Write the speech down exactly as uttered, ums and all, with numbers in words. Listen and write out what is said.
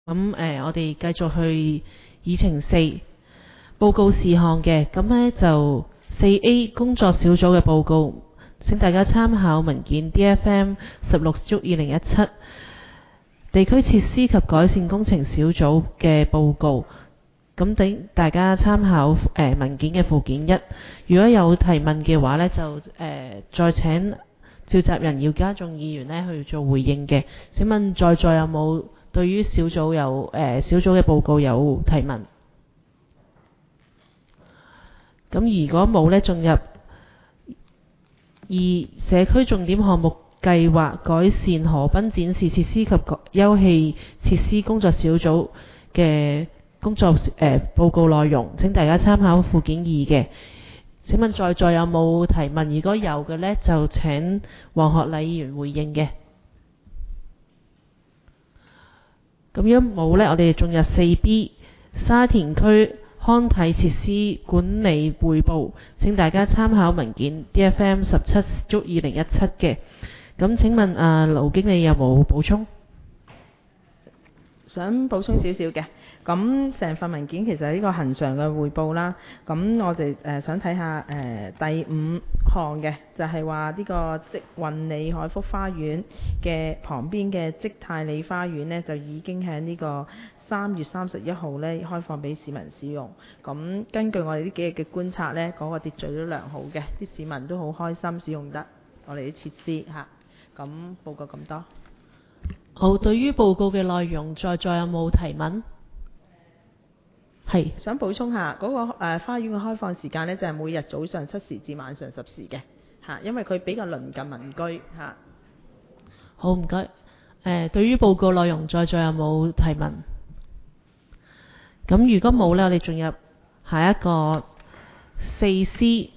咁誒、呃，我哋繼續去議程四報告事項嘅，咁呢就四 A 工作小組嘅報告，請大家參考文件 D F M 十六足二零一七地區設施及改善工程小組嘅報告，咁等大家參考誒、呃、文件嘅附件一。如果有提問嘅話呢，就誒、呃、再請召集人姚家頌議員呢去做回應嘅。請問在座有冇對於小組有誒、呃、小組嘅報告有提問？咁如果冇呢，進入二社區重點項目計劃改善河濱展示設施及休憩設施工作小組嘅工作誒、呃、報告內容，請大家參考附件二嘅。請問在座有冇提問？如果有嘅呢，就請黃學禮議員回應嘅。咁樣冇呢，我哋進入四 B 沙田區康體設施管理匯報，請大家參考文件 D F M 十七足二零一七嘅。咁請問啊，盧經理有冇補充？ 想補充少少嘅，咁成份文件其實係呢個恆常嘅匯報啦。咁我哋誒、呃、想睇下誒、呃、第五項嘅，就係話呢個積運里海福花園嘅旁邊嘅積泰里花園呢，就已經喺呢個三月三十一號呢開放俾市民使用。咁根據我哋呢幾日嘅觀察呢，嗰、那個秩序都良好嘅，啲市民都好開心使用得我哋啲設施嚇。咁報告咁多。 好，對於報告嘅內容，在座有冇提問？係想補充下嗰、那個、呃、花園嘅開放時間呢，就係、是、每日早上七時至晚上十時嘅嚇，因為佢比較鄰近民居嚇。 好，唔該。誒，對於報告內容，在座有冇提問？咁如果冇呢，我哋進入下一個四 C